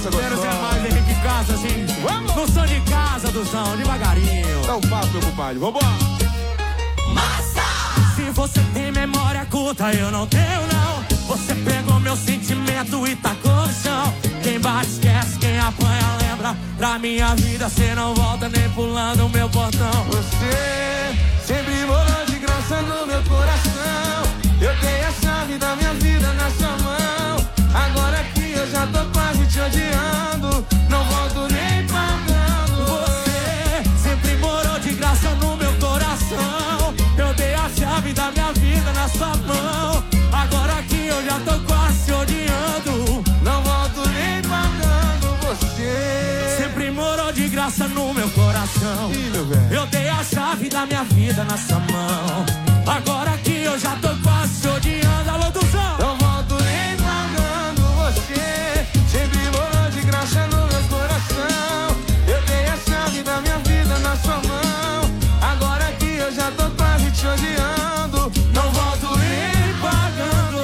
moça gostosa. Quero ser mais Henrique Casa, assim. Vamos! No som de casa, Duzão, devagarinho. Dá um passo, meu compadre, vambora! Massa! Se você tem memória curta, eu não tenho, não. Você pegou meu sentimento e tacou no chão. Quem bate esquece, quem apanha lembra. Pra minha vida cê não volta nem pulando o meu portão. Você sempre morou de graça no meu coração. Eu dei a chave da minha vida na sua mão. Agora que eu já tô quase te odiando, não volto nem pagando. Você sempre morou de graça no meu coração. Eu dei a chave da minha vida na sua mão. Agora que eu já tô quase te odiando, não volto nem pagando. Você sempre morou de graça no meu coração. Ih, meu velho. Eu dei a chave da minha vida na sua mão. Agora que eu já tô quase te odiando. Alô, Duzão! Não volto nem pagando. Você sempre morou de graça no meu coração. Eu dei a chave da minha vida na sua mão. Agora que eu já tô quase te odiando, não volto nem pagando.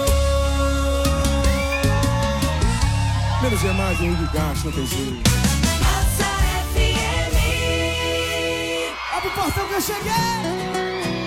Menos é mais, Henrique Castro, não tem jeito. Massa FM. Abre o portão que eu cheguei.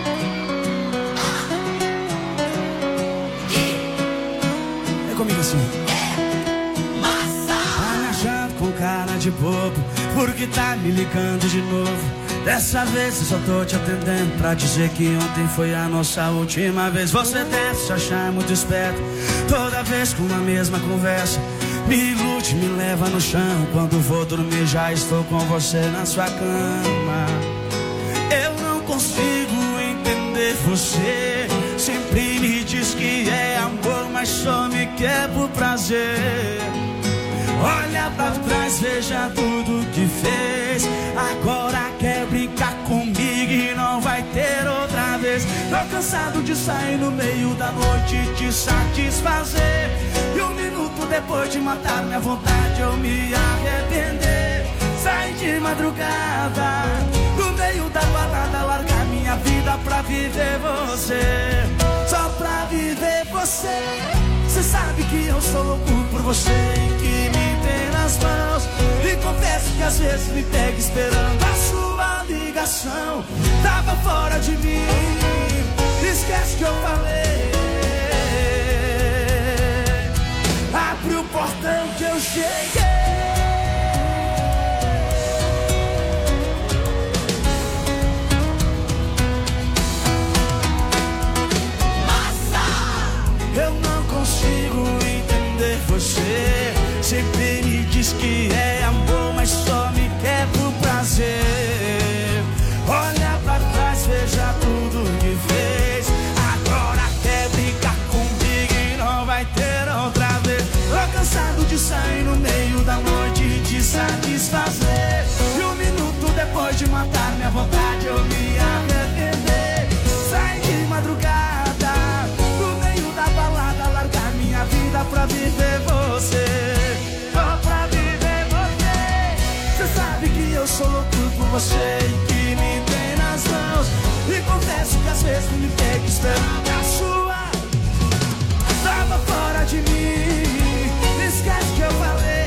É comigo assim. Massa. Tá me achando com cara de bobo, porque tá me ligando de novo. Dessa vez eu só tô te atendendo pra dizer que ontem foi a nossa última vez. Você deve se achar muito esperto, toda vez com a mesma conversa. Me ilude, me leva no chão. Quando vou dormir já estou com você na sua cama. Eu não consigo entender você. Sempre me diz que é amor, mas só me quer por prazer. Olha pra trás, veja tudo que fez. Agora quer brincar comigo e não vai ter outra vez. Tô cansado de sair no meio da noite e te satisfazer. E um minuto depois de matar minha vontade eu me arrepender. Sair de madrugada, no meio da balada, largar minha vida pra viver você. Só pra viver você. Cê sabe que eu sou louco por você e que me tem nas mãos. E confesso que às vezes me pega esperando a sua ligação. Tava fora de mim, esquece que eu falei. Abre o portão que eu cheguei. Eu não consigo entender você. Sempre me diz que é amor, mas só me quer por prazer. Olha pra trás, veja tudo que fez. Agora quer brincar comigo e não vai ter outra vez. Tô cansado de sair no meio da noite e te satisfazer. E um minuto depois de matar minha vontade eu me arrepender. Sair de madrugada, minha vida pra viver você. Só pra viver você. Cê sabe que eu sou louco por você e que me tem nas mãos. E confesso que às vezes me pega esperando a sua. Tava fora de mim, esquece que eu falei.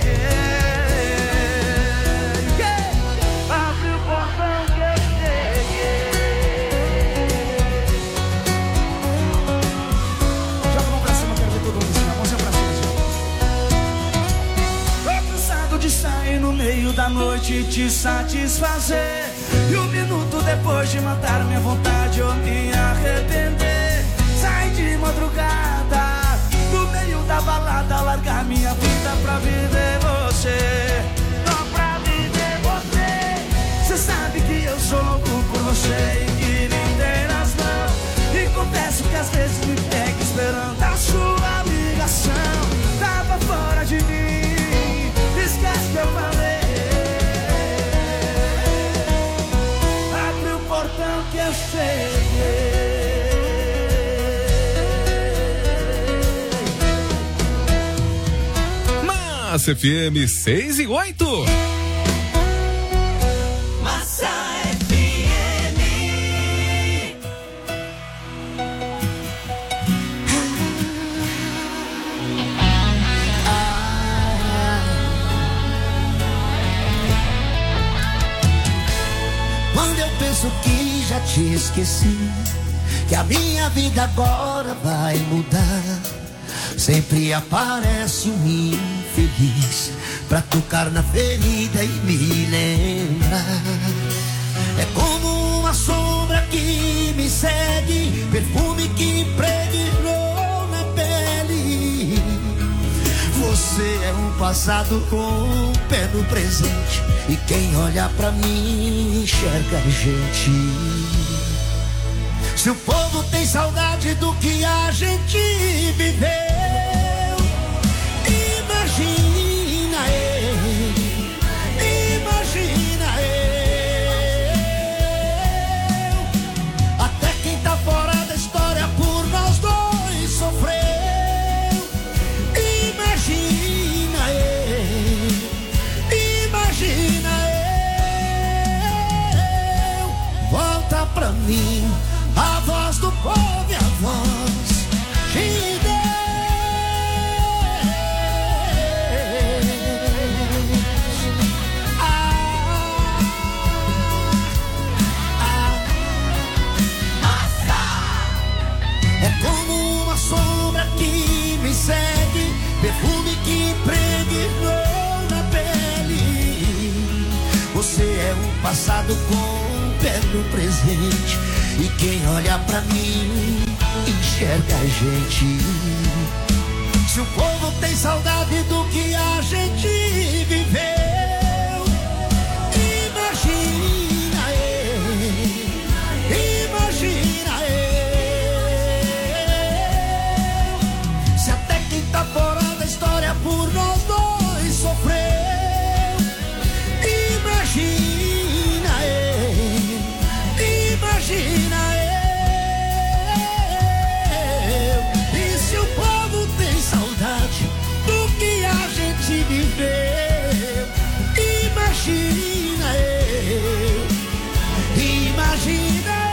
Abre o portão que eu cheguei. De sair no meio da noite e te satisfazer. E um minuto depois de matar minha vontade eu me arrepender. Sair de madrugada, no meio da balada, largar minha vida pra viver você. Só pra viver você. Cê sabe que eu sou louco por você e que me tem nas mãos. E confesso que às vezes me pega esperando a sua ligação. Tava fora de mim, esquece que eu falei. Abre o portão que eu cheguei. Massa FM 6 e 8. Massa FM. Penso que já te esqueci, que a minha vida agora vai mudar. Sempre aparece um infeliz pra tocar na ferida e me lembrar. É como uma sombra que me segue, perfume que impregnou na pele. Você é um passado com um pé no presente, e quem olha pra mim enxerga a gente. Se o povo tem saudade do que a gente viveu, imagina eu, imagina eu. Até quem tá fora da história por nós dois sofreu. Imagina eu, imagina eu. Volta pra mim a voz do povo e a voz de Deus. É como uma sombra que me segue, perfume que impregnou na pele. Você é um passado com um pé no presente, e quem olha pra mim enxerga a gente. Se o povo tem saudade do que a gente viveu, imagina eu, imagina eu. Se até quem tá fora da história por nós dois sofreu, imagina eu, imagina eu. E se o povo tem saudade do que a gente viveu, imagina eu, imagina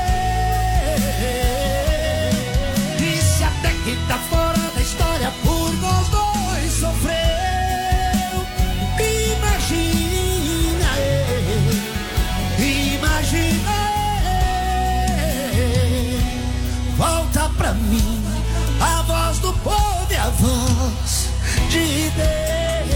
eu. E se até quem tá fora da história por nós dois sofreu, imagina eu, imagina eu. Volta pra mim a voz do povo e a voz de Deus.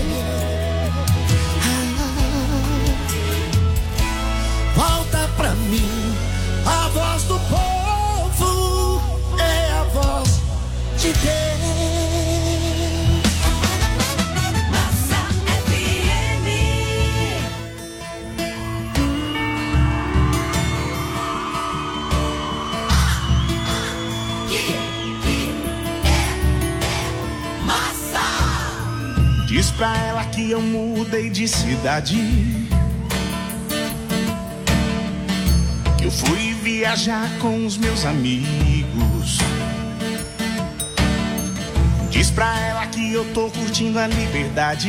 Volta pra mim a voz do povo, é a voz de Deus. Massa FM. Massa. Diz pra ela que eu mudei de cidade, que eu fui viajar com os meus amigos. Diz pra ela que eu tô curtindo a liberdade,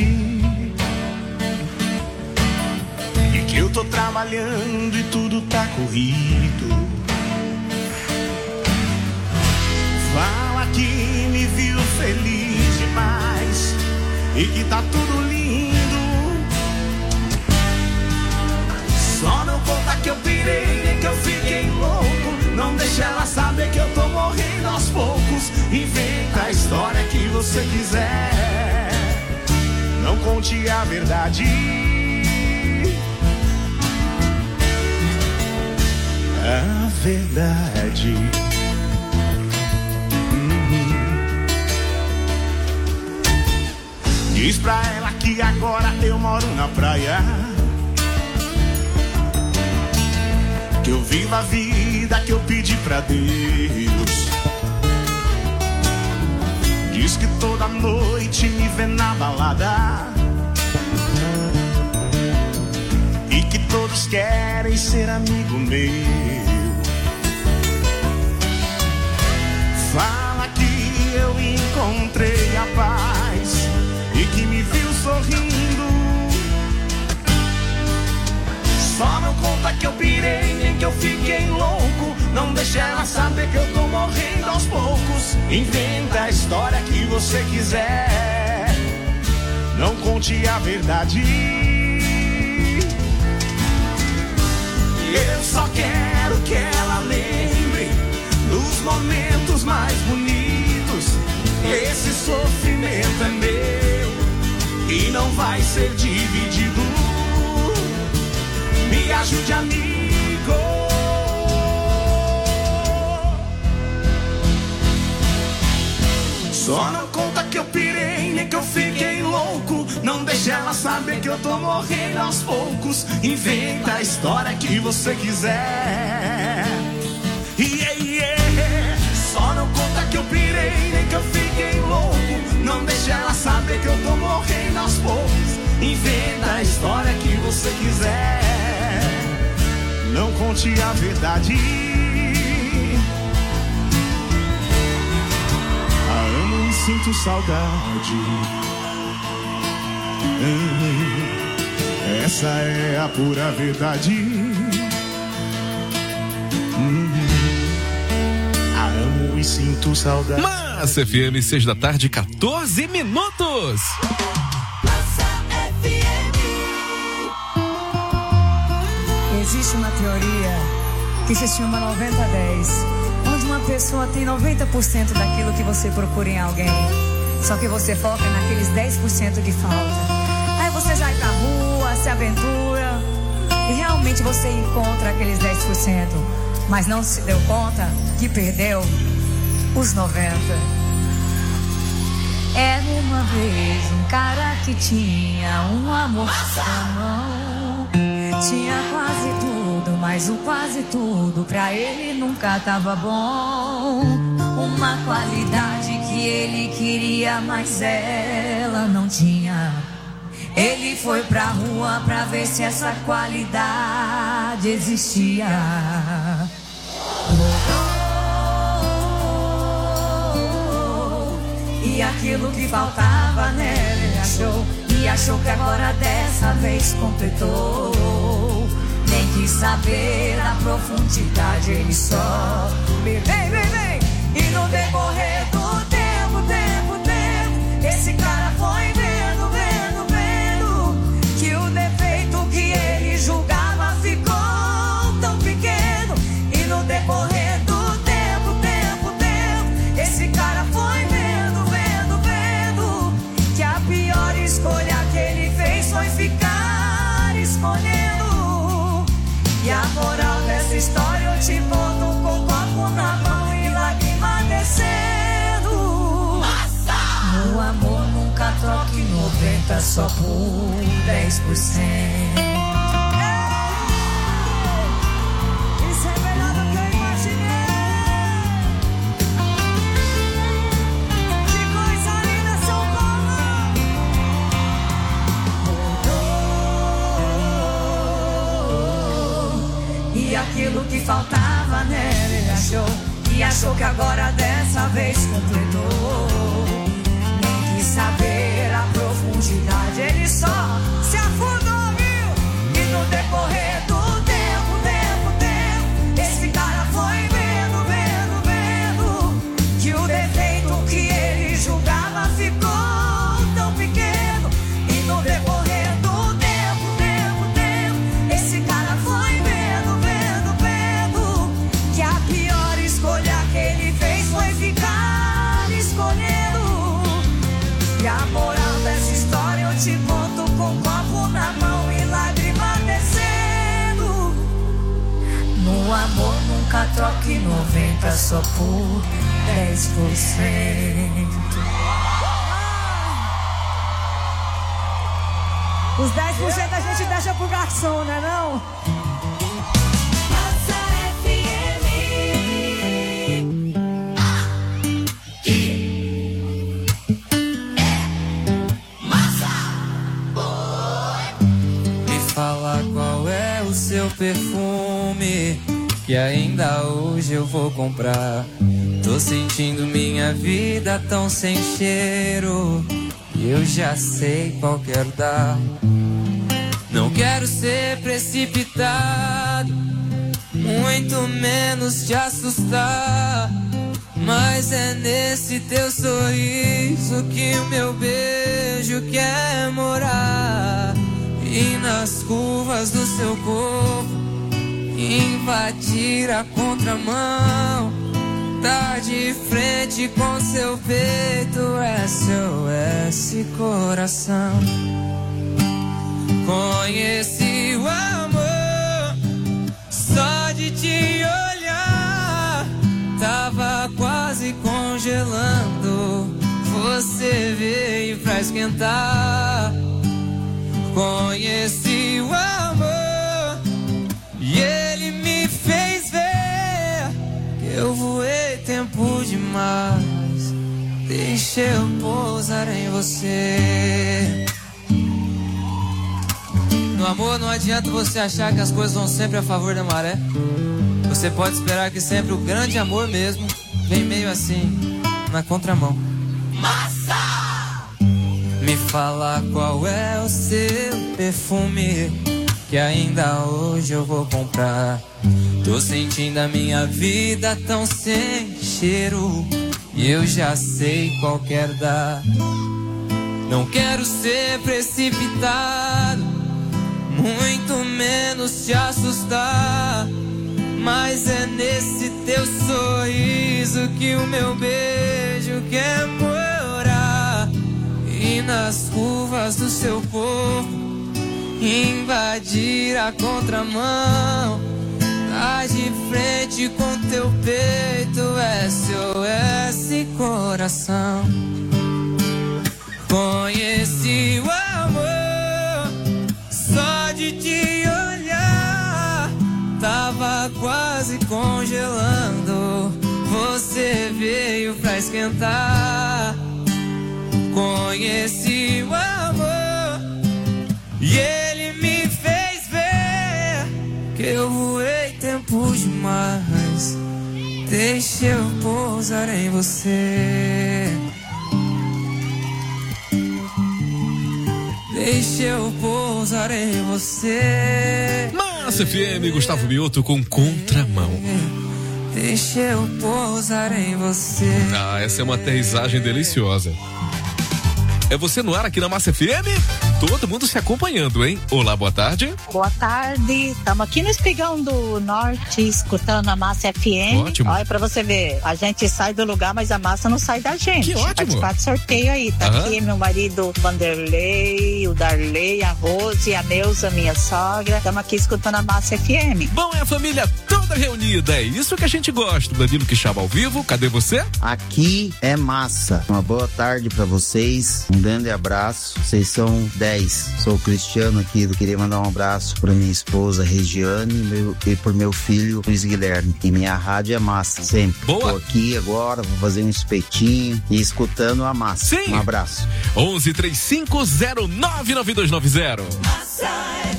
e que eu tô trabalhando e tudo tá corrido. Fala que me viu feliz demais e que tá tudo lindo. Só não conta que eu pirei nem que eu fiquei louco. Não deixa ela saber que eu tô morrendo aos poucos. Inventa a história que você quiser, não conte a verdade. A verdade. Diz pra ela que agora eu moro na praia, que eu vivo a vida que eu pedi pra Deus. Diz que toda noite me vê na balada, e que todos querem ser amigo meu. Fala que eu encontrei a paz e que me viu sorrindo. Só não conta que eu pirei nem que eu fiquei louco. Não deixa ela saber que eu tô morrendo aos poucos. Inventa a história que você quiser, não conte a verdade. Eu só quero mais bonitos. Esse sofrimento é meu e não vai ser dividido. Me ajude, amigo. Só não conta que eu pirei, nem que eu fiquei louco. Não deixe ela saber que eu tô morrendo aos poucos. Inventa a história que você quiser. Só não conta que eu pirei, nem que eu fiquei louco. Não deixe ela saber que eu tô morrendo aos poucos. Inventa a história que você quiser. Não conte a verdade. A amo e sinto saudade. Essa é a pura verdade. A amo e sinto saudade. Massa FM, 6 da tarde, 14 minutos. Existe uma teoria que se chama 90-10, onde uma pessoa tem 90% daquilo que você procura em alguém, só que você foca naqueles 10% que falta. Aí você sai pra rua, se aventura e realmente você encontra aqueles 10%, mas não se deu conta que perdeu os 90%. Era uma vez um cara que tinha um amor na mão. Tinha quase tudo, mas o quase tudo pra ele nunca tava bom. Uma qualidade que ele queria, mas ela não tinha. Ele foi pra rua pra ver se essa qualidade existia. E aquilo que faltava nela ele achou. E achou que agora dessa vez completou. Nem quis saber a profundidade, ele só vem. E no decorrer do tempo, esse cara foi vendo que o defeito que ele julgava ficou tão pequeno. E no decorrer do tempo, esse cara foi vendo que a pior escolha que ele fez foi ficar escolhendo. E a moral dessa história eu te boto com o copo na mão e lágrima descendo. No amor nunca troque 90 só por 10%. Isso é melhor do que eu imaginei. Que coisa linda, São Paulo. E aquilo que faltava nela ele achou. E achou que agora dessa vez completou. Nem quis saber a profundidade, ele só se afundou, viu? E no decorrer do tempo, esse cara foi vendo que o defeito que ele julgava ficou tão pequeno. E no decorrer do tempo, esse cara foi vendo que a pior escolha que ele fez foi ficar escolhendo. E a moral dessa história eu te conto com um copo na mão e lágrima descendo. No amor nunca troque 90 só por 10%. Os 10% a gente deixa pro garçom, né não? Fala qual é o seu perfume, que ainda hoje eu vou comprar. Tô sentindo minha vida tão sem cheiro, e eu já sei qual quero dar. Não quero ser precipitado, muito menos te assustar, mas é nesse teu sorriso que o meu beijo quer morar. E nas curvas do seu corpo invadir a contramão. Tá de frente com seu peito, SOS coração. Conheci o amor só de te olhar. Tava quase congelando, você veio pra esquentar. Conheci o amor e ele me fez ver que eu voei tempo demais. Deixa eu pousar em você. No amor não adianta você achar que as coisas vão sempre a favor da maré. Você pode esperar que sempre o grande amor mesmo vem meio assim, na contramão. Massa! Me fala qual é o seu perfume, que ainda hoje eu vou comprar. Tô sentindo a minha vida tão sem cheiro, e eu já sei qual quer dar. Não quero ser precipitado, muito menos te assustar, mas é nesse teu sorriso que o meu beijo quer morar. E nas curvas do seu corpo invadir a contramão. Tá de frente com teu peito, SOS coração. Conheci o amor só de te olhar. Tava quase congelando, você veio pra esquentar. Conheci o amor e ele me fez ver que eu voei tempo demais. Deixa eu pousar em você. Deixa eu pousar em você. Massa FM, Gustavo Mioto com Contramão. Deixa eu pousar em você. Ah, essa é uma aterrissagem deliciosa. É você no ar aqui na Massa FM? Todo mundo se acompanhando, hein? Olá, boa tarde. Boa tarde. Estamos aqui no Espigão do Norte, escutando a Massa FM. Ótimo. Olha, pra você ver, a gente sai do lugar, mas a massa não sai da gente. Que ótimo. Participar de sorteio aí. Tá aqui meu marido Vanderlei, o Darley, a Rose, a Neuza, minha sogra. Estamos aqui escutando a Massa FM. Bom, é a família toda reunida. É isso que a gente gosta. Danilo Quixaba ao vivo. Cadê você? Aqui é massa. Uma boa tarde pra vocês. Um grande abraço. Vocês são 10. Sou o Cristiano aqui. Eu queria mandar um abraço pra minha esposa Regiane e por meu filho Luiz Guilherme. E minha rádio é massa, sempre. Boa. Tô aqui agora, vou fazer um espetinho e escutando a massa. Sim. Um abraço. 1135099290. Massa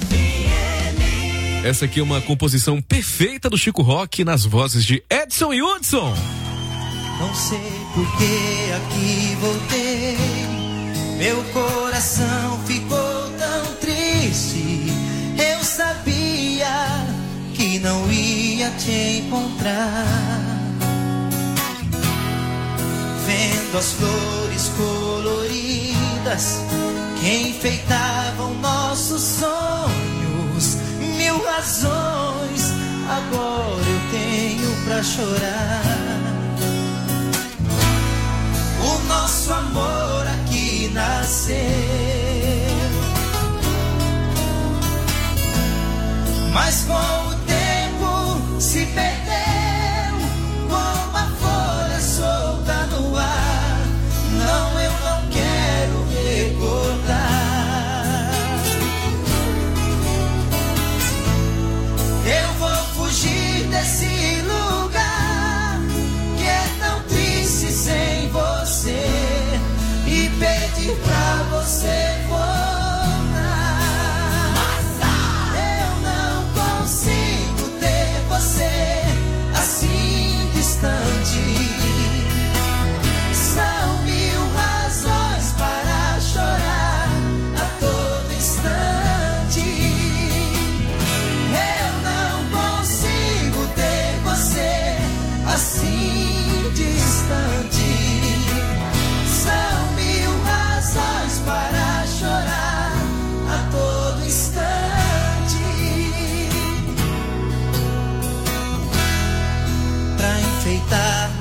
FM. Essa aqui é uma composição perfeita do Chico Rock nas vozes de Edson e Hudson. Não sei por que aqui voltei. Meu coração ficou tão triste. Eu sabia que não ia te encontrar. Vendo as flores coloridas que enfeitavam nossos sonhos, mil razões agora eu tenho pra chorar. O nosso amor aqui nasceu, mas com o tempo se perdeu como a folha solta no ar. Não, eu não quero recordar. Eu vou fugir desse lugar que é tão triste sem você e pedir pra você voltar. Eu não consigo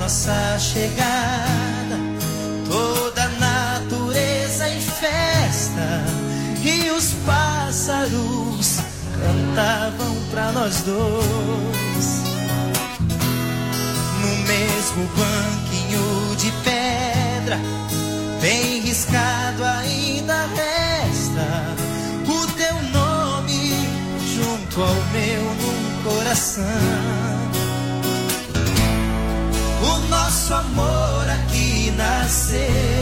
nossa chegada, toda a natureza em festa e os pássaros cantavam pra nós dois. No mesmo banquinho de pedra, bem riscado ainda resta o teu nome junto ao meu num coração. O nosso amor aqui nasceu,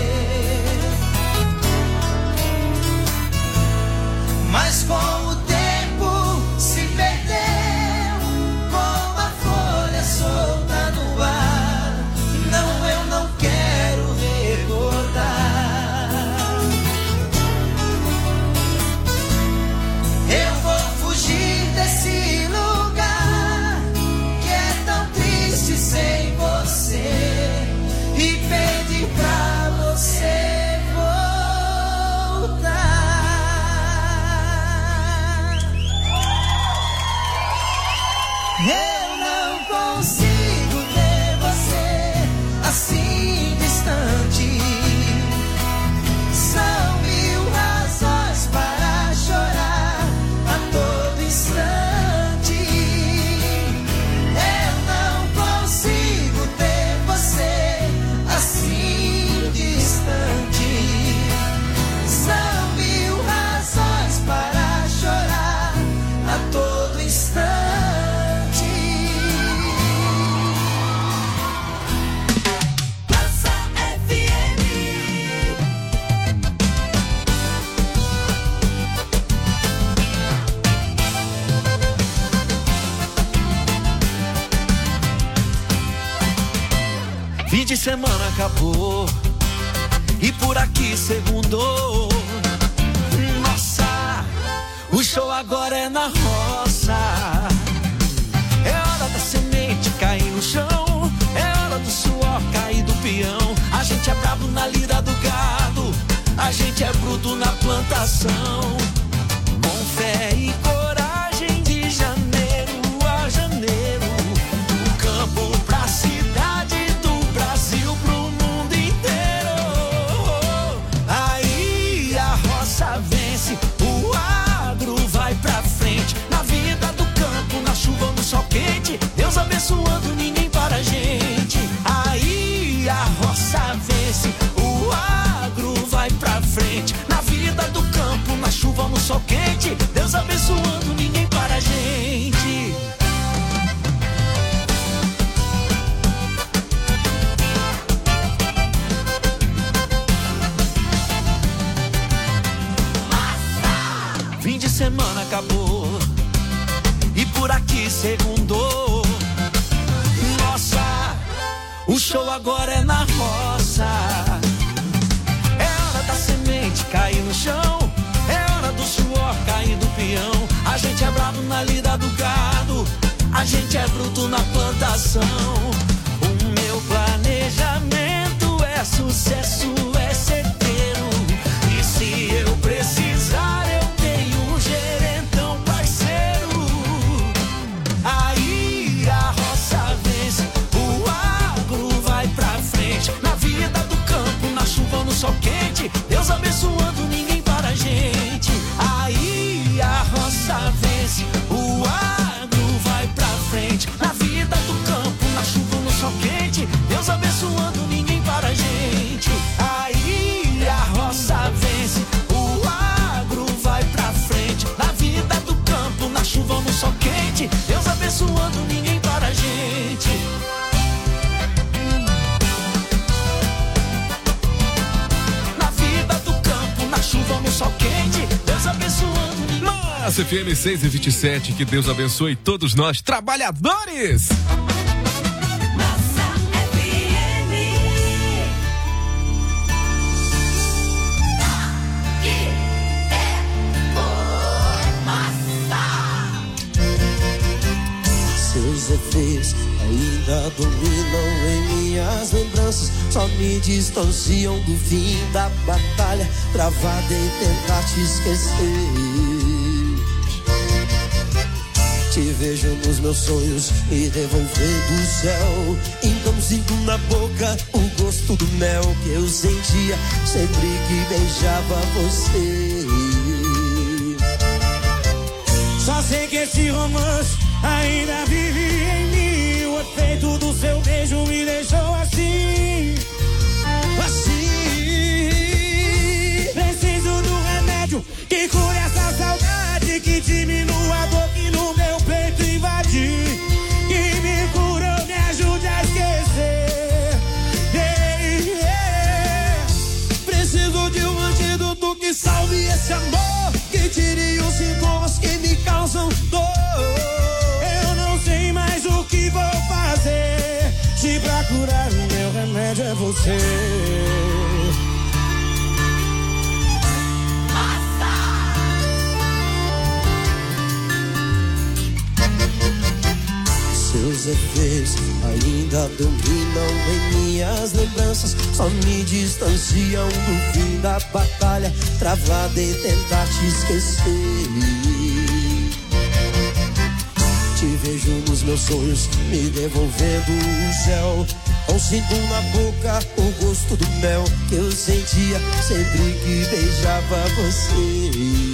mas com o tempo se perdeu, como a folha solta no ar. Não, eu não quero recordar. Eu vou fugir desse lugar que é tão triste sem você e pedir pra você voltar. Eu não consigo ter você assim distante. São 1000 razões para chorar a todo instante. Eu não consigo ter você assim distante. São 1000 razões para chorar a todo instante. Fim de semana acabou e por aqui segundou. Nossa, o show agora é na roça. É hora da semente cair no chão, é hora do suor cair do peão. A gente é brabo na lida do gado, a gente é bruto na plantação. Com fé e coragem de janeiro a janeiro, do campo pra cidade, do Brasil pro mundo inteiro. Aí a roça vence, o agro vai pra frente. Na vida do campo, na chuva, no sol quente, Deus abençoando, ninguém para a gente. Aí a roça vence, o agro vai pra frente. Na vida do campo, na chuva, no sol quente, Deus abençoando, ninguém para a gente. Fim de semana acabou e por aqui segundou. Nossa, o show agora é na roça. É hora da semente cair no chão, é hora do suor cair do peão. A gente é bravo na lida do gado, a gente é bruto na plantação. O meu planejamento é sucesso, é certeiro. E se eu precisar, eu tenho um gerentão parceiro. Aí a roça vence, o agro vai pra frente. Na vida do campo, na chuva, no sol quente, Deus abençoando, ninguém para a gente. Aí a roça vence, o agro vai pra frente. Na vida do campo, na chuva, no sol quente, Deus abençoando, ninguém para a gente. Aí a roça vence, o agro vai pra frente. Na vida do campo, na chuva, no sol quente, Deus abençoando, ninguém para a gente. Na vida do campo, na chuva, no sol quente, Deus abençoando, ninguém. Massa FM 6h27, que Deus abençoe todos nós, trabalhadores! Seus efeitos ainda dominam em minhas lembranças, só me distanciam do fim da batalha travada em tentar te esquecer. Te vejo nos meus sonhos me devolvendo o céu. Então sinto na boca o gosto do mel que eu sentia sempre que beijava você. Só sei que esse romance ainda vive em mim. O efeito do seu beijo me deixou assim. Preciso do remédio que cure essa saudade, que diminua a dor que no meu peito invadir, que me cura, me ajude a esquecer. Preciso de um antídoto que salve esse amor, que tire os sintomas que me causam dor. Eu não sei mais o que vou fazer, se pra curar o meu remédio é você. Seus efeitos ainda dominam em minhas lembranças, só me distanciam do fim da batalha travada em tentar te esquecer. Te vejo nos meus sonhos me devolvendo o céu. Eu sinto na boca o gosto do mel que eu sentia sempre que beijava você.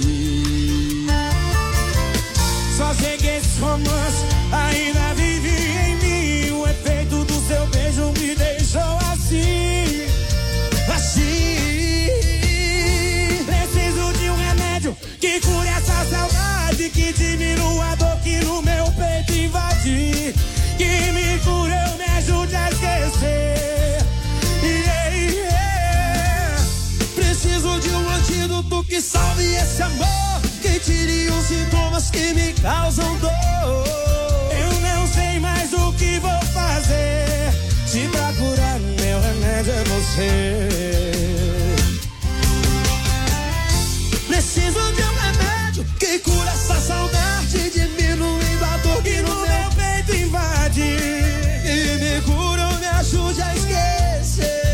Só sei que esse romance ainda vive em mim. O efeito do seu beijo me deixou assim. Preciso de um remédio que cure essa saudade, que diminua a dor que no meu peito invadir, que me cure, eu me ajude a esquecer. Preciso de um antídoto que salve esse amor, que tire os sintomas que me causam dor. Eu não sei mais o que vou fazer, se pra curar o meu remédio é você. Preciso de um remédio que cura essa saudade, diminuindo a dor que no meu peito invade, e me cura, me ajude a esquecer.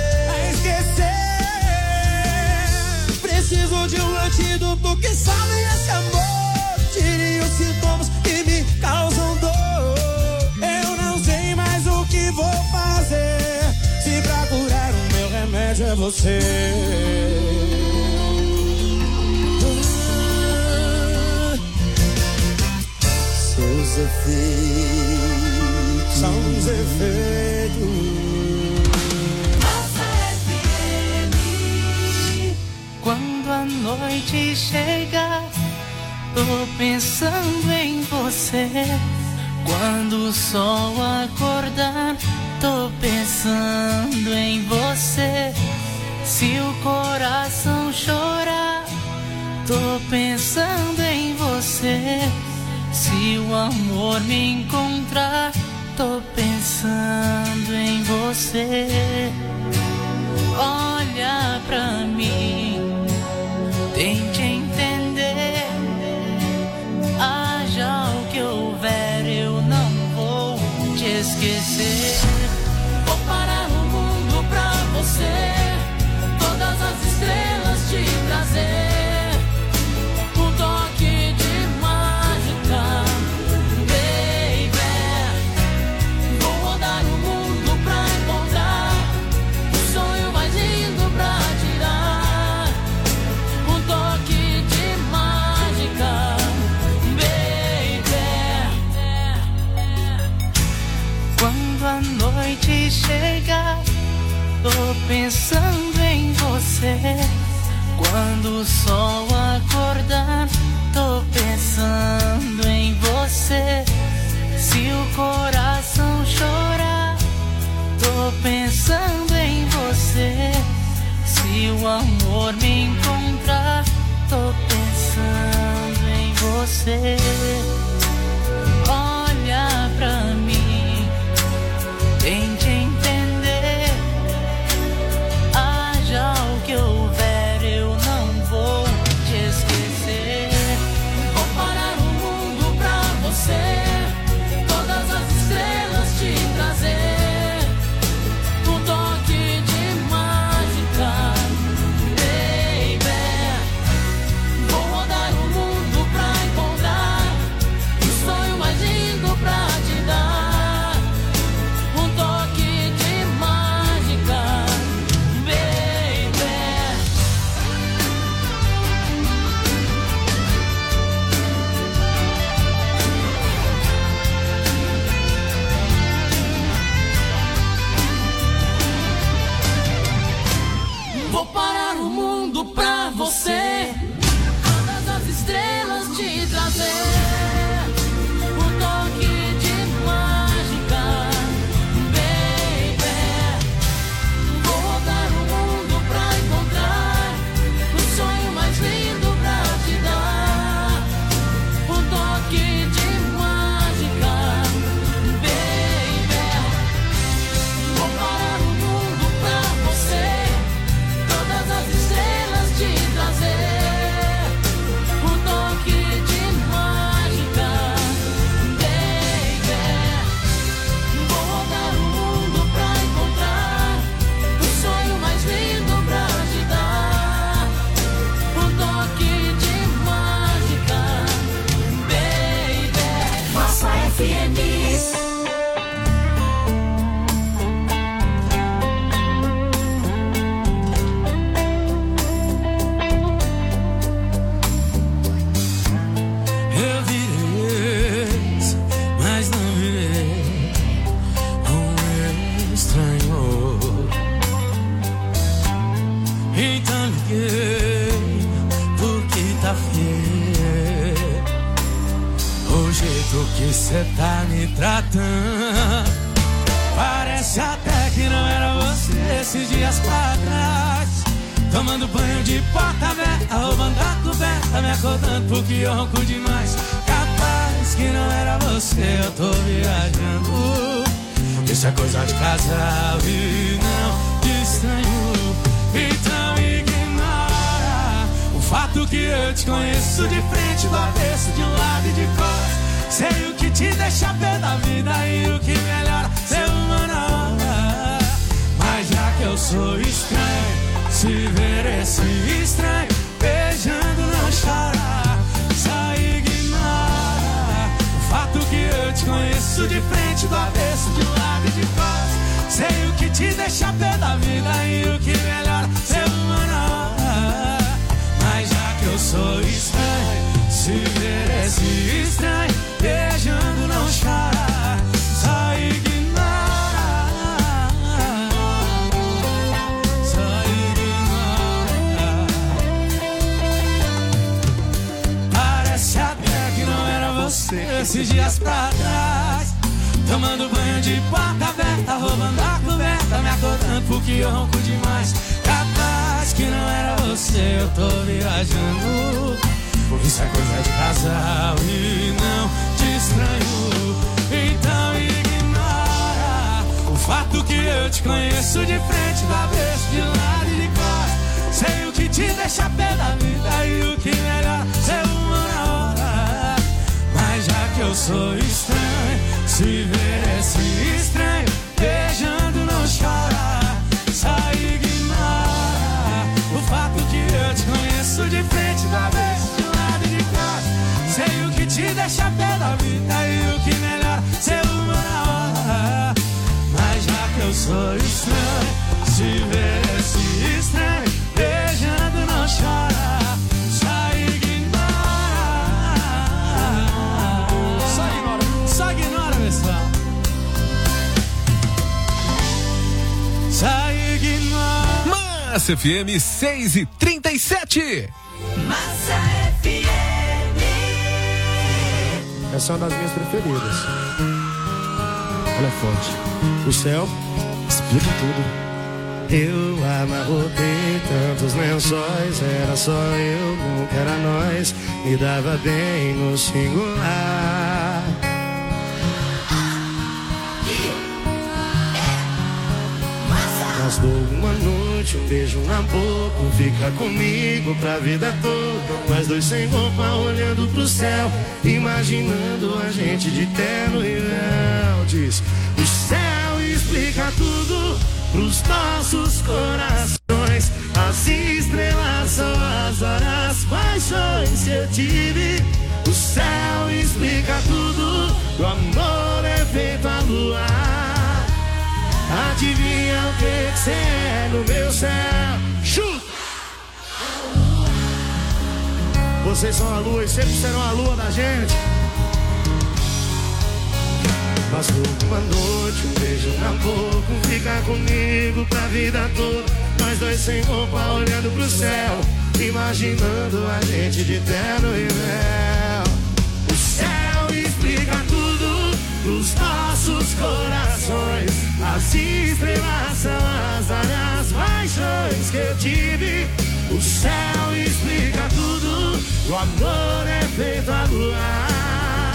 Preciso de um antídoto que salve esse amor, tire os sintomas que me causam dor. Eu não sei mais o que vou fazer, se pra curar o meu remédio é você. Seus efeitos são os efeitos. Quando a noite chega, tô pensando em você. Quando o sol acordar, tô pensando em você. Se o coração chorar, tô pensando em você. Se o amor me encontrar, tô pensando em você. Olha pra mim, tente entender. Haja o que houver, eu não vou te esquecer. Vou parar o mundo pra você, todas as estrelas te trazer. Um toque de mágica, baby. Vou rodar o mundo pra encontrar o sonho mais lindo pra tirar. Um toque de mágica, baby. Quando a noite chega, tô pensando em você. Quando o sol acordar, tô pensando em você. Se o coração chorar, tô pensando em você. Se o amor me encontrar, tô pensando em você. Olha pra mim, tente entender. Haja o que houver, eu não vou toque de mágica, baby. Vou parar o mundo pra você, todas as estrelas te trazer. Um toque de mágica, baby. Vou rodar o mundo pra encontrar o sonho mais lindo pra te dar. Um toque de mágica, baby. Massa FM. Eu virei ex, mas não virei um estranho. Então liguei porque tá feio o jeito que cê tá me tratando. Parece até que não era você esses dias pra trás. Tomando banho de porta aberta, roubando a coberta, me acordando porque eu ronco demais. Capaz que não era você, eu tô viajando. Isso é coisa de casal e não de estranho. Então ignora o fato que eu te conheço de frente, do avesso, de lado e de costas. Sei o que te deixa pé da vida e o que melhora ser uma na hora. Mas já que eu sou estranho, se ver esse estranho beijando não chora. Só ignora o fato que eu te conheço de frente, do avesso, de lado e de costas. Sei o que te deixa pé da vida e o que melhora ser uma na hora. Mas já que eu sou estranho, se ver esse estranho beijando não chora. Só ignora, só ignora. Parece até que não era você esses dias pra trás. Tomando banho de porta aberta, roubando a coberta, me acordando porque eu ronco demais. Capaz que não era você, eu tô viajando. Isso é coisa de casal e não de estranho. Então ignora o fato que eu te conheço de frente, do avesso, de lado e de costas. Sei o que te deixa pé da vida e o que melhor ser uma na hora. Mas já que eu sou estranho, se ver esse estranho beijando não chora. Só ignora o fato que eu te conheço de frente, do avesso, de lado e de costas. Sei o que te deixa pé da vida e o que melhor ser uma na hora. Mas já que eu sou estranho, se ver esse estranho beijando não chora. Só ignora, pessoal. Só ignora. Massa FM 6h37. Massa FM. Essa é uma das minhas preferidas. Ela é forte. O céu explica tudo. Eu amarrotei tantos lençóis, era só eu, nunca era nós. Me dava bem no singular. Bastou uma noite, um beijo na boca, fica comigo pra vida toda. Nós dois sem roupa, olhando pro céu, imaginando a gente de terno e véu. Diz, o céu explica tudo pros nossos corações. As estrelas são as horas, paixões que eu tive. O céu explica tudo, o amor é feito a luar. Adivinha o que cê é no meu céu? Chuta! Vocês são a lua e sempre serão a lua da gente. Bastou uma noite, um beijo na boca, ficar comigo pra vida toda. Nós dois sem roupa, olhando pro céu, imaginando a gente de terno e véu. O céu explica tudo pros nossos corações. As estrelas são as várias paixões que eu tive. O céu explica tudo, o amor é feito a luar.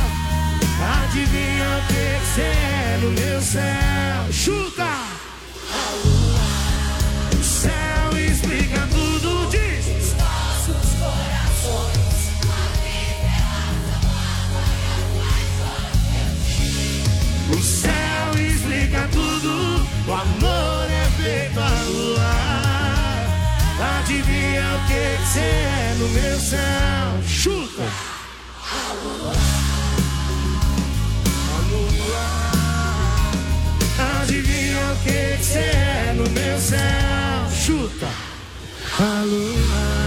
cê é no meu céu. Chuta! Adivinha o que cê é no meu céu? Chuta! A lua.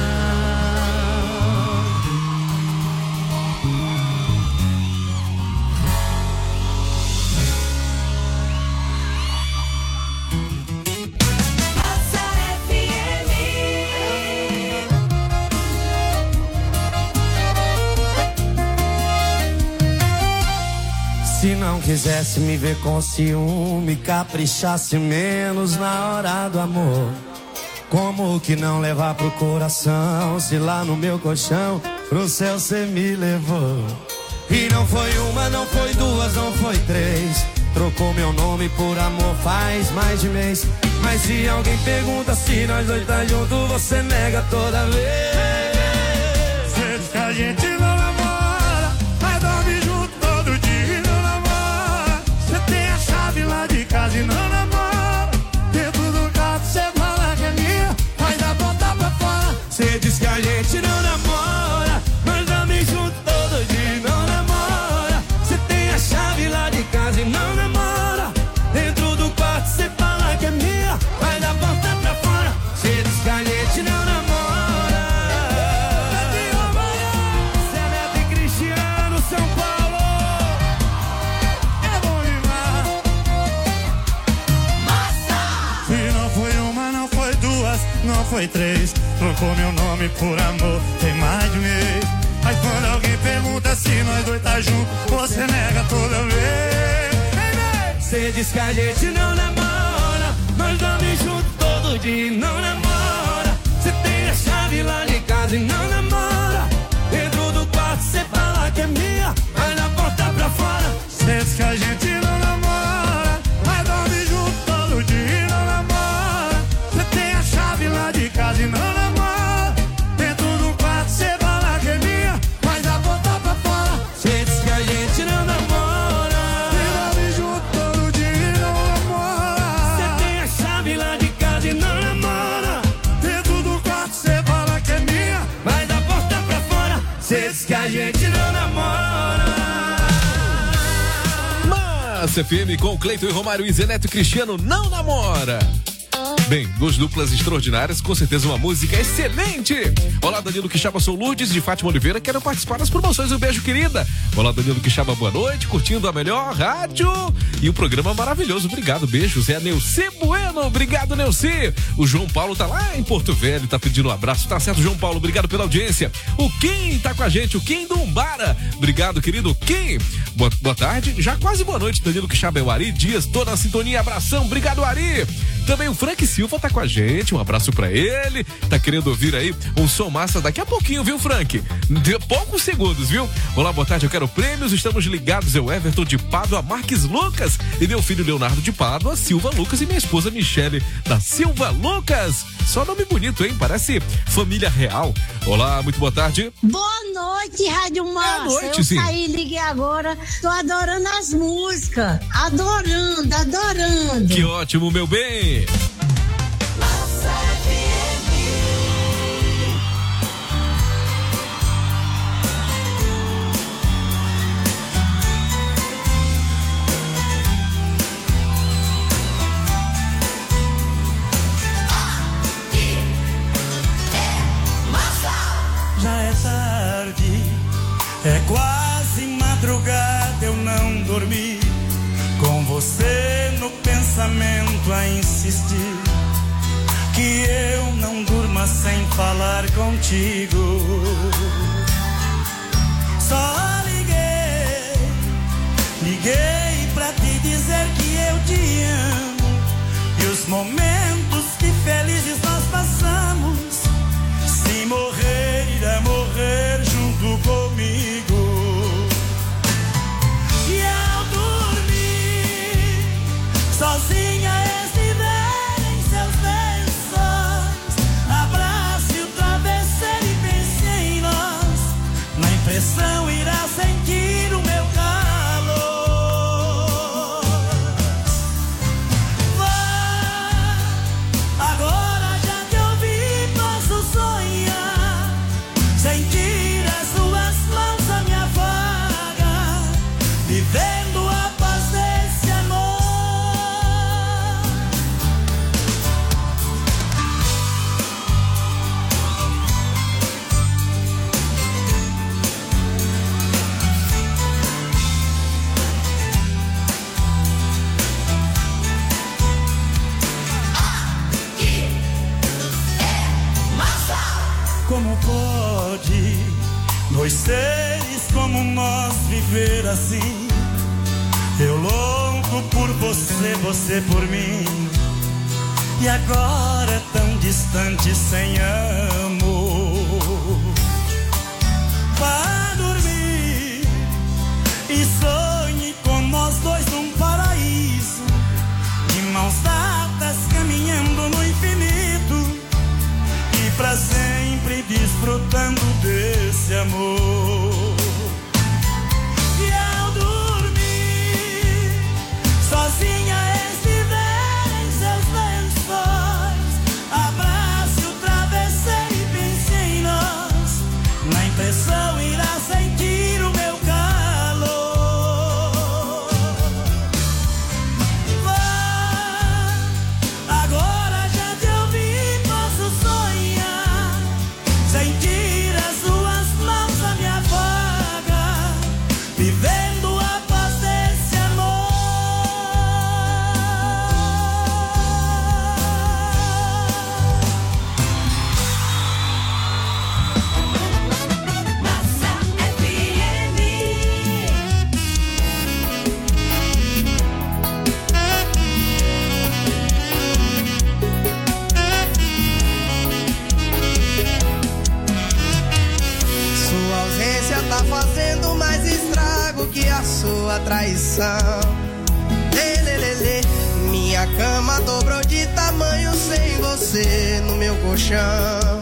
Se não quisesse me ver com ciúme, caprichasse menos na hora do amor. Como que não levar pro coração, se lá no meu colchão pro céu cê me levou? E não foi uma, não foi duas, não foi três. Trocou meu nome por amor faz mais de mês. Mas se alguém pergunta se nós dois tá junto, você nega toda vez. Cê diz que a gente não namora, mas dorme junto todo dia e não namora. Cê tem a chave lá de casa e não namora. Dentro do carro cê fala que é minha, mas dá volta pra fora. Cê diz que a gente não namora, mas dorme junto todo dia e não namora. Cê tem a chave lá de casa e não namora. Dentro do quarto cê fala que é minha, mas dá volta pra fora. Cê diz que a gente não namora. Cê é Neto e Cristiano, São Paulo. É bom demais. Massa! Se não foi uma, não foi duas, não foi três. Trocou meu nome por amor, tem mais de mês. Mas quando alguém pergunta se nós dois tá junto, você nega toda vez. Cê diz que a gente não namora, mas dorme junto todo dia e não namora. Cê tem a chave lá de casa e não namora. Dentro do quarto cê fala que é minha, mas na porta pra fora. Cê diz que a gente não namora, mas dorme junto todo dia e não namora. Cê tem a chave lá de casa e não namora. Dentro do quarto cê fala que é minha, mas na porta pra fora. Cê diz que a gente não namora. Cê diz que a gente não namora. Massa FM com Cleiton e Romário e Zé Neto e Cristiano não namora. Bem, duas duplas extraordinárias, com certeza uma música excelente. Olá, Danilo Quixaba, sou Lourdes de Fátima Oliveira, quero participar das promoções. Um beijo, querida. Olá, Danilo Quixaba, boa noite, curtindo a melhor rádio e o programa maravilhoso. Obrigado, beijos. É a Neuci Bueno, obrigado, Neuci. O João Paulo tá lá em Porto Velho, tá pedindo um abraço. Tá certo, João Paulo, obrigado pela audiência. O Kim tá com a gente, o Kim do Umbara. Obrigado, querido Kim. Boa tarde, já quase boa noite, Danilo Quixaba, é o Ari Dias, toda a sintonia, abração, obrigado, Ari. Também o Frank Silva tá com a gente, um abraço pra ele, tá querendo ouvir aí um som massa daqui a pouquinho, viu, Frank? De poucos segundos, viu? Olá, boa tarde, eu quero prêmios, estamos ligados, eu Everton de Pádua, Marques Lucas e meu filho Leonardo de Pádua, Silva Lucas e minha esposa Michele da Silva Lucas. Só nome bonito, hein? Parece família real. Olá, muito boa tarde. Boa noite, Rádio Massa. Boa noite, eu sim. saí, liguei agora, tô adorando as músicas, adorando. Que ótimo, meu bem. Já é tarde, é quase madrugada, eu não dormi. Com você no pensamento a insistir, que eu não durma sem falar contigo. Só liguei pra te dizer que eu te amo. E os momentos que felizes nós passamos, se morrer, irá morrer junto comigo. E ao dormir, sozinha estiver em seus lençóis, abrace o travesseiro e pense em nós. Na impressão irá vivendo a paz desse amor. Como pode dois seres como nós viver assim? Eu louco por você, você por mim. E agora tão distante, sem amor. Vá dormir e sonhe com nós dois num paraíso, de mãos dadas caminhando no infinito, e pra sempre desfrutando desse amor. E ao dormir, sozinha viver em seus lençóis, abrace o travesseiro e pense em nós. Na impressão irá sentir o meu calor. Vá, agora já te ouvi, posso sonhar, sentir as suas mãos à minha vaga, vivendo a paz desse amor. Massa FM. Sua ausência tá fazendo mais estrago que a sua traição. Lê, lê, lê, lê. Minha cama dobrou de tamanho sem você no meu colchão.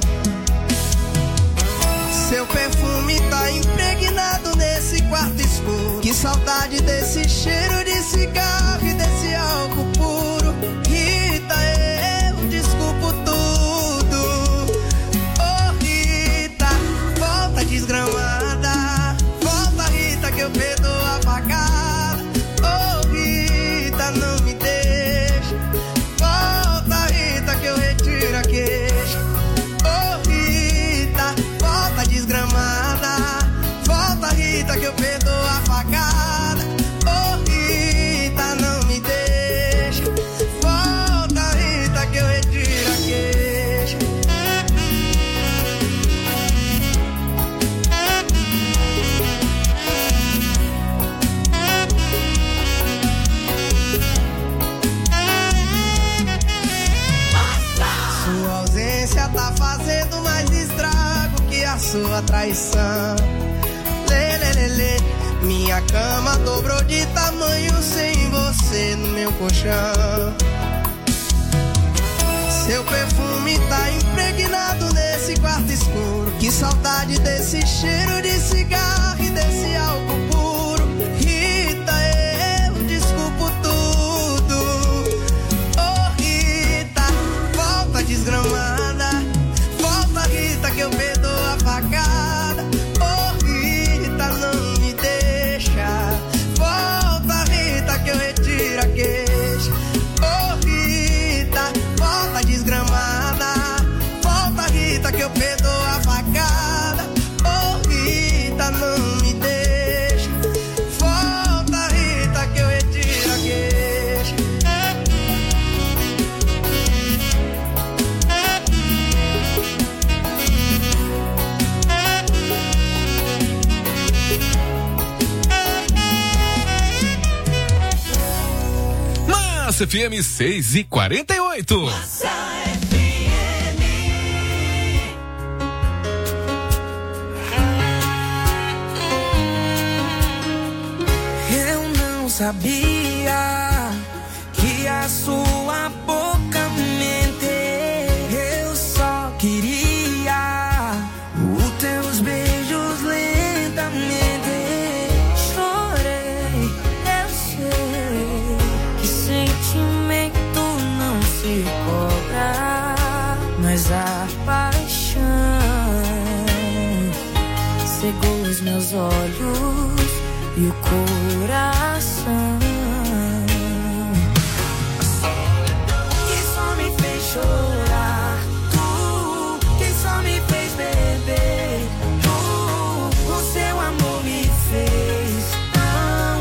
Seu perfume tá impregnado nesse quarto escuro. Que saudade desse cheiro de cigarro e desse álcool puro. Rita, eu desculpo tudo. Oh, Rita, volta desgramada. Volta, Rita, que eu perdoo a facada. Oh, Rita, não me deixa. Volta, Rita, que eu retiro a queixa. Oh, Rita, volta desgramada. Volta, Rita, que eu perdoo a facada. Oh, Rita, não me deixa. Volta, Rita, que eu retiro a queixa. Sua ausência tá fazendo mais estrago que a sua traição. Lê, lê, lê, lê. Minha cama dobrou de tamanho sem você no meu colchão. Seu perfume tá impregnado nesse quarto escuro. Que saudade desse cheiro de cigarro e desse álcool puro. Rita, eu desculpo tudo. Oh, Rita, volta desgramada. Volta, Rita, que eu perdoo a facada. Oh, Rita, não me deixa. Volta, Rita, que eu retiro a queixa. Oh, Rita, volta desgramada. Volta, Rita, que eu perdoo a facada. Oh, Rita, não me deixa. Volta, Rita, que eu retiro a queixa. Massa FM 6h48. Eu não sabia que a sua boca mente. Eu só queria os teus beijos lentamente. Chorei, eu sei que sentimento não se cobra, mas a paixão cegou os meus olhos e o coração que só me fez chorar, tu que só me fez beber, tu, o seu amor me fez tão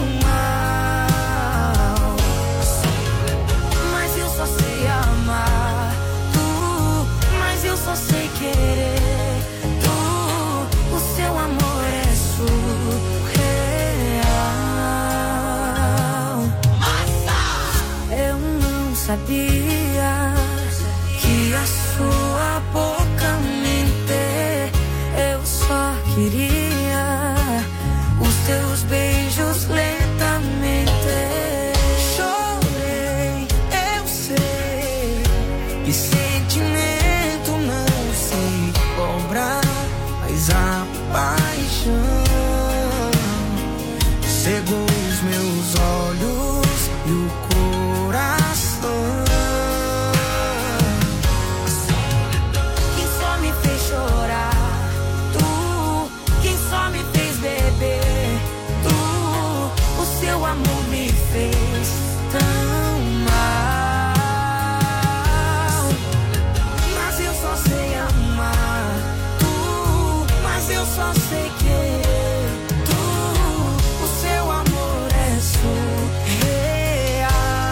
mal, mas eu só sei amar, tu, mas eu só sei querer, tu, o seu amor é surreal. Eu não sabia que a sua boca mentir, eu só queria os teus beijos lentamente. Chorei, eu sei que sentimento não sei cobrar, mas a paixão cegou os meus olhos e o coração. Quem só me fez chorar, tu, quem só me fez beber, tu, o seu amor me fez tão mal, mas eu só sei amar, tu, mas eu só sei querer, tu, o seu amor é surreal.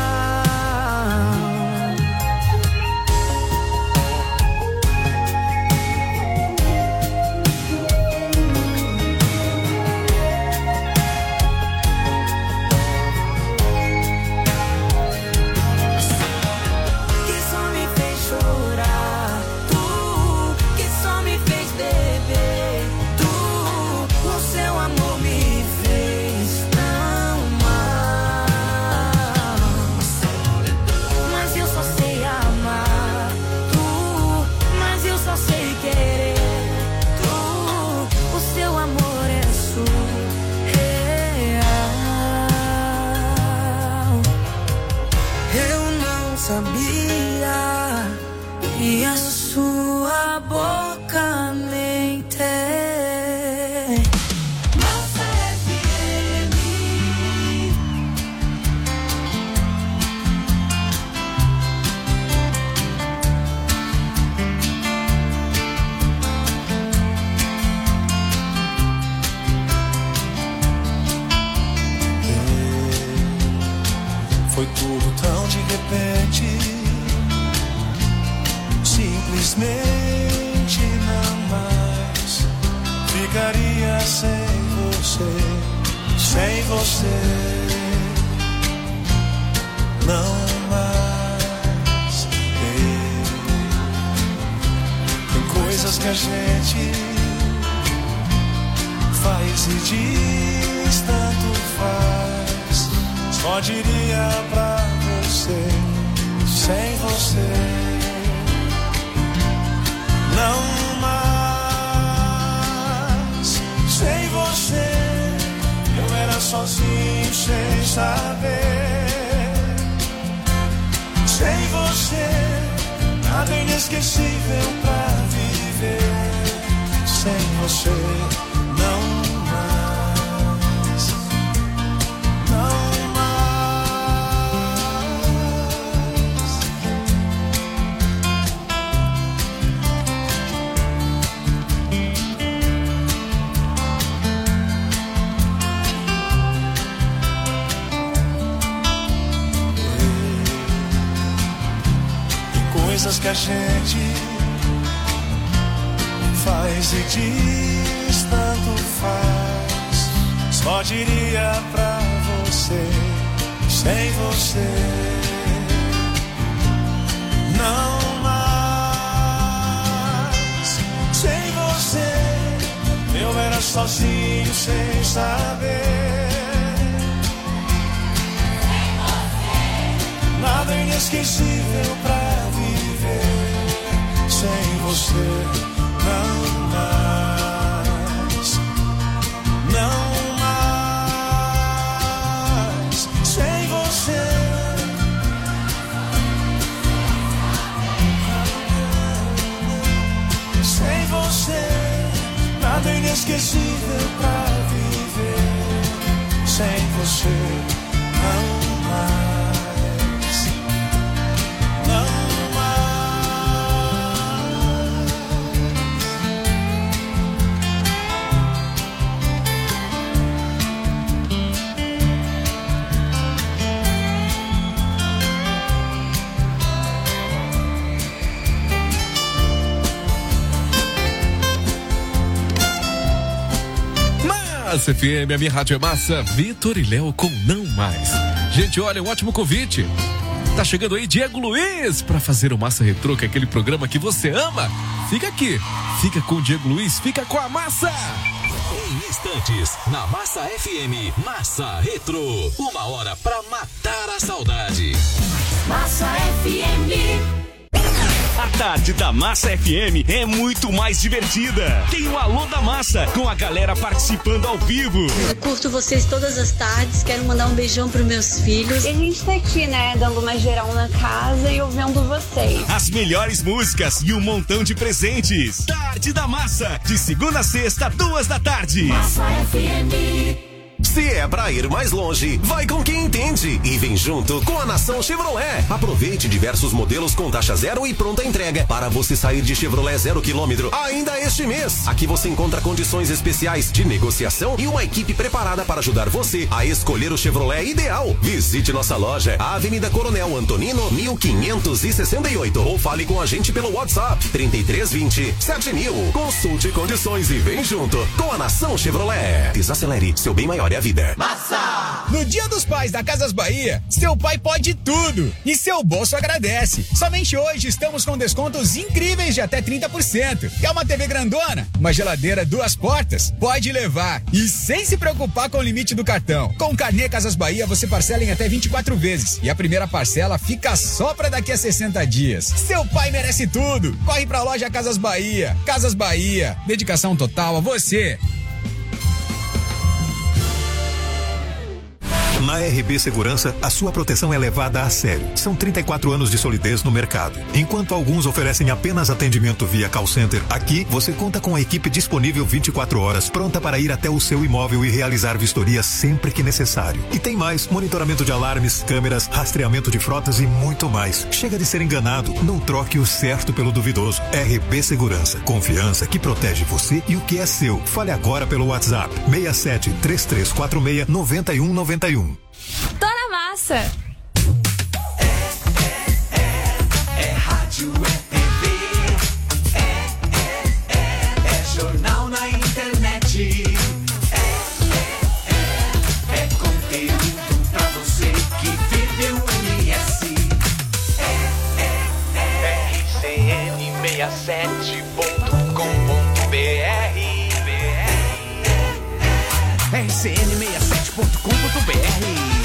Que só me fez chorar, tu, que só me fez beber, tu, o seu amor me fez tão mal, mas eu só sei amar, tu, mas eu só sei querer, tu, o seu amor é surreal. Eu não sabia que a sua boca mente. Massa FM. Foi tudo tão de repente, simplesmente não mais ficaria sem você, sem você, não mais. Tem coisas que a gente faz e diz, tanto faz, só diria pra você, sem você, não mais. Sem você, eu era sozinho sem saber. Sem você, nada inesquecível pra viver. Sem você, não mais, não mais. Tem coisas que a gente faz e diz, tanto faz, só diria pra você, sem você, não mais. Sem você, eu era sozinho sem saber. Nada inesquecível pra viver. Sem você, não mais, não mais. Sem você, sem você, nada inesquecível pra viver. você não mais, não mais. Massa FM, a minha rádio é massa. Vitor e Léo com Não Mais. Gente, olha, um ótimo convite. Tá chegando aí Diego Luiz pra fazer o Massa Retrô, que é aquele programa que você ama. Fica aqui, fica com o Diego Luiz, fica com a Massa. Em instantes, na Massa FM, Massa Retrô. 1 hora pra matar a saudade. Massa FM. A tarde da Massa FM é muito mais divertida. Tem o Alô da Massa, com a galera participando ao vivo. Eu curto vocês todas as tardes, quero mandar um beijão pros meus filhos. E a gente tá aqui, né, dando uma geral na casa e ouvindo vocês. As melhores músicas e um montão de presentes. Tarde da Massa, de segunda a sexta, 2 da tarde. Massa FM. Se é pra ir mais longe, vai com quem entende e vem junto com a Nação Chevrolet. Aproveite diversos modelos com taxa zero e pronta entrega para você sair de Chevrolet 0 km ainda este mês. Aqui você encontra condições especiais de negociação e uma equipe preparada para ajudar você a escolher o Chevrolet ideal. Visite nossa loja, Avenida Coronel Antonino, 1568, ou fale com a gente pelo WhatsApp 3320 7000. Consulte condições e vem junto com a Nação Chevrolet. Desacelere, seu bem maior é a vida. Massa! No Dia dos Pais da Casas Bahia, seu pai pode tudo e seu bolso agradece. Somente hoje estamos com descontos incríveis de até 30%. Quer uma TV grandona? Uma geladeira 2 portas? Pode levar e sem se preocupar com o limite do cartão. Com o Carnê Casas Bahia você parcela em até 24 vezes e a primeira parcela fica só pra daqui a 60 dias. Seu pai merece tudo. Corre pra loja Casas Bahia. Casas Bahia, dedicação total a você. Na RB Segurança, a sua proteção é levada a sério. São 34 anos de solidez no mercado. Enquanto alguns oferecem apenas atendimento via call center, aqui você conta com a equipe disponível 24 horas, pronta para ir até o seu imóvel e realizar vistoria sempre que necessário. E tem mais: monitoramento de alarmes, câmeras, rastreamento de frotas e muito mais. Chega de ser enganado, não troque o certo pelo duvidoso. RB Segurança, confiança que protege você e o que é seu. Fale agora pelo WhatsApp 67 3346 9191. Tô na massa. É rádio, é TV, é jornal na internet. É conteúdo pra você que vive o MS. RCN67.com.br. RCN67.com.br.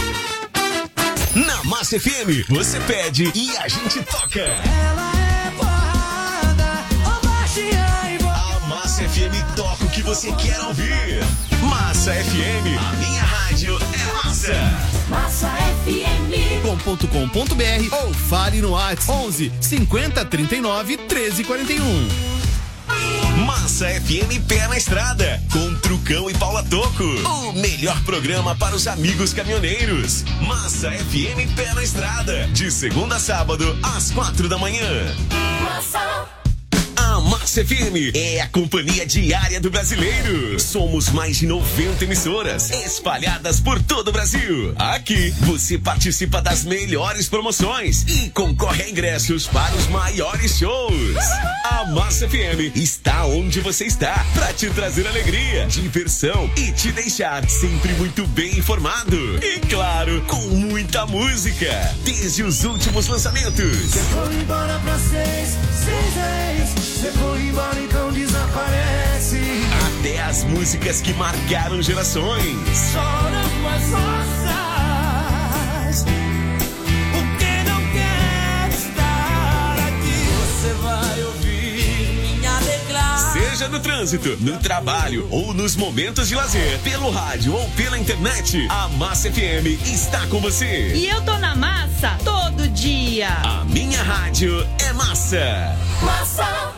Na Massa FM, você pede e a gente toca. Ela é porrada, ô baixinha e A Massa FM toca o que você quer ouvir. Massa FM, a minha rádio é massa. Massa FM. .com.br ou fale no WhatsApp 11 50 39 13 41. Massa FM Pé na Estrada, com Trucão e Paula Toco. O melhor programa para os amigos caminhoneiros. Massa FM Pé na Estrada, de segunda a sábado, às 4 da manhã. Massa. A Massa FM é a companhia diária do brasileiro. Somos mais de 90 emissoras espalhadas por todo o Brasil. Aqui você participa das melhores promoções e concorre a ingressos para os maiores shows. A Massa FM está onde você está para te trazer alegria, diversão e te deixar sempre muito bem informado. E claro, com muita música, desde os últimos lançamentos. Você foi embora pra 6, 6. Você foi embora, então desaparece. Até as músicas que marcaram gerações. Choram as rosas, porque não quer estar aqui. Você vai ouvir minha declaração. Seja no trânsito, no trabalho ou nos momentos de lazer, pelo rádio ou pela internet, a Massa FM está com você. E eu tô na massa todo dia. A minha rádio é massa. Massa.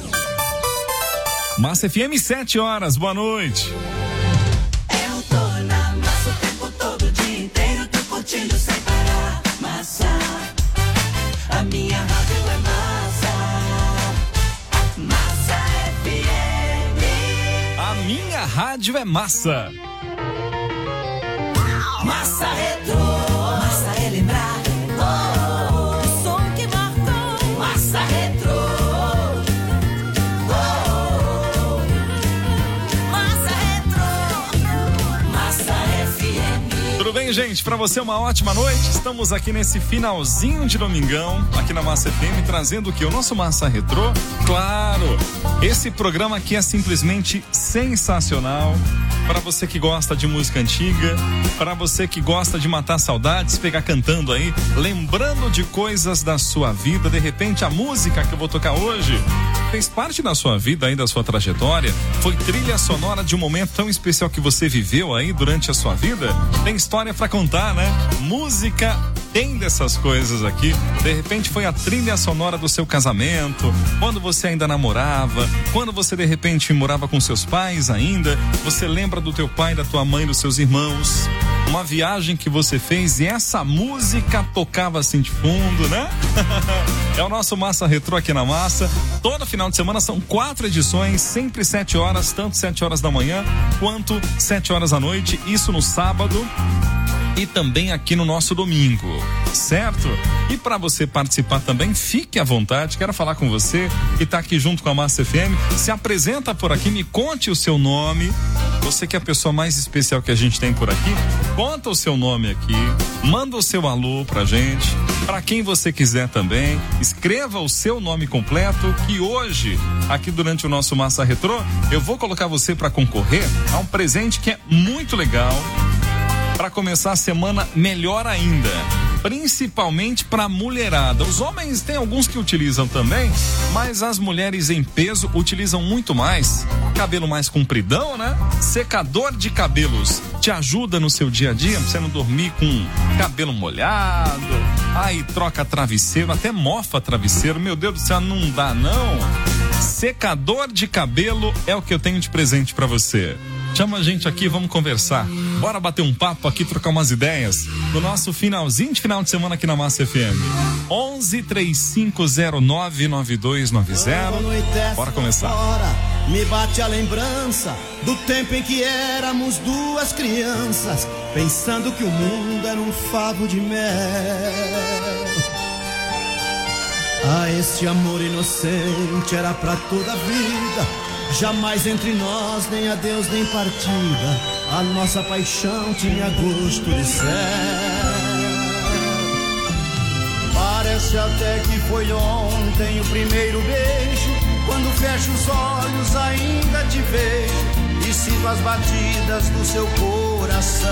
Massa FM, 7 horas, boa noite. Eu tô na rádio é massa. Massa Retro. Massa é lembrar. O som que marcou. Massa Retro. Massa Retro. Massa FM. Tudo bem, gente? Pra você uma ótima noite. Estamos aqui nesse finalzinho de domingão, aqui na Massa FM, trazendo o que? O nosso Massa Retrô. Claro, esse programa aqui é simplesmente sensacional. Para você que gosta de música antiga, para você que gosta de matar saudades, pegar cantando aí, lembrando de coisas da sua vida. De repente a música que eu vou tocar hoje fez parte da sua vida aí, da sua trajetória, foi trilha sonora de um momento tão especial que você viveu aí durante a sua vida. Tem história para contar, né? Música tem dessas coisas aqui. De repente foi a trilha sonora do seu casamento, quando você ainda namorava, quando você de repente morava com seus pais ainda, você lembra do teu pai, da tua mãe, dos seus irmãos, uma viagem que você fez e essa música tocava assim de fundo, né? É o nosso Massa Retrô aqui na Massa. Todo final de semana são 4 edições, sempre 7 horas, tanto 7 horas da manhã quanto 7 horas da noite, isso no sábado e também aqui no nosso domingo, certo? E para você participar também, fique à vontade, quero falar com você que tá aqui junto com a Massa FM, se apresenta por aqui, me conte o seu nome, você que é a pessoa mais especial que a gente tem por aqui, conta o seu nome aqui, manda o seu alô pra gente, pra quem você quiser também, escreva o seu nome completo, que hoje, aqui durante o nosso Massa Retrô, eu vou colocar você para concorrer a um presente que é muito legal, para começar a semana melhor ainda, principalmente para mulherada. Os homens tem alguns que utilizam também, mas as mulheres em peso utilizam muito mais. Cabelo mais compridão, né? Secador de cabelos te ajuda no seu dia a dia, pra você não dormir com cabelo molhado. Aí troca travesseiro, até mofa travesseiro. Meu Deus do céu, não dá não. Secador de cabelo é o que eu tenho de presente para você. Chama a gente aqui, vamos conversar. Bora bater um papo aqui, trocar umas ideias no nosso finalzinho de final de semana aqui na Massa FM. 11-3509-9290. Bora começar. Me bate a lembrança do tempo em que éramos duas crianças, pensando que o mundo era um favo de mel. Ah, esse amor inocente era pra toda a vida. Jamais entre nós, nem adeus, nem partida. A nossa paixão tinha gosto de céu. Parece até que foi ontem o primeiro beijo. Quando fecho os olhos ainda te vejo e sinto as batidas do seu coração.